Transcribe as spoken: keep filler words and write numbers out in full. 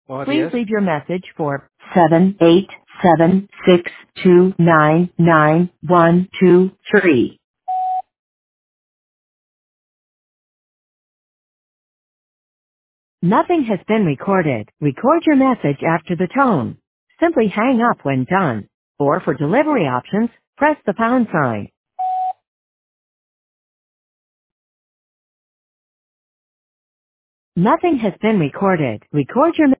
Buenos Please días. leave your message for seven eight seven six two nine nine one two three. Nothing has been recorded. Record your message after the tone. Simply hang up when done. Or for delivery options, press the pound sign. Nothing has been recorded. Record your